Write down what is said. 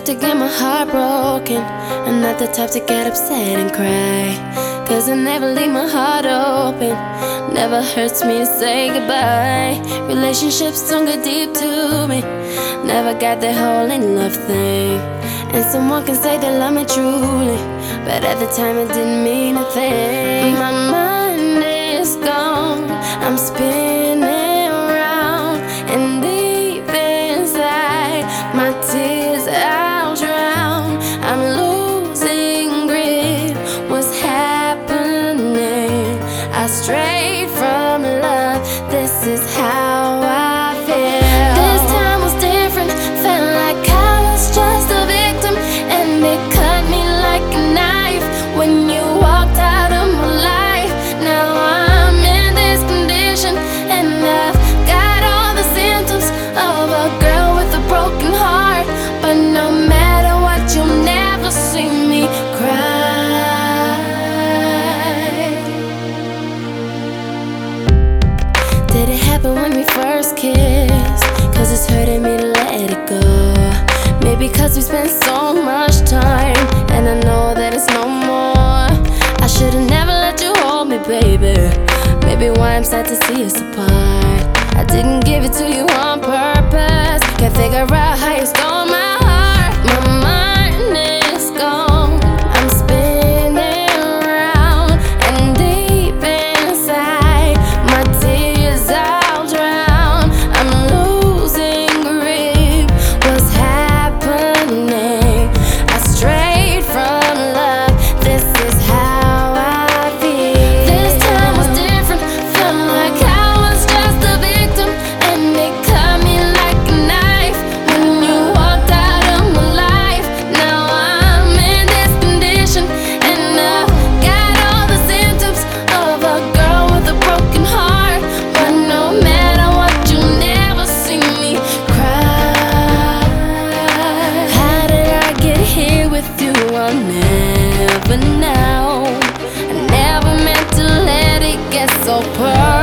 to get my heart broken. I'm not the type to get upset and cry, 'cause I never leave my heart open. Never hurts me to say goodbye. Relationships don't get deep to me. Never got the whole in love thing. And someone can say they love me truly, but at the time it didn't mean a thing. My mind is gone, I'm spinning around, and deep inside my tears I'll drown. I'm losing grip, what's happening? I strayed from love, this is how I feel. This time was different, felt like I was just a victim, and it cut me like a knife when you walked out of my life. Now I'm in this condition, and I've got all the symptoms of a girl with a broken heart. But no matter what, you'll never see me cry. Did it happen when we first kissed? 'Cause it's hurting me to let it go. Maybe 'cause we spent so much time, and I know that it's no more. I should've never let you hold me, baby. Maybe why I'm sad to see us apart. I didn't give it to you on purpose. Can't figure out how you stole my heart. My mind is gone, I'm spinning around, and deep inside my tears I'll drown. I'm losing grip, what's happening? I strayed from love, this is how I feel. This time was different, felt like I was just a victim, and it cut me like a knife when you walked out of my life. Now I'm in this condition, and I've got all the symptoms of a girl with a broken heart. But no matter what, you'll never see me cry. How did I get here with you? I'll never know. I never meant to let it get so personal.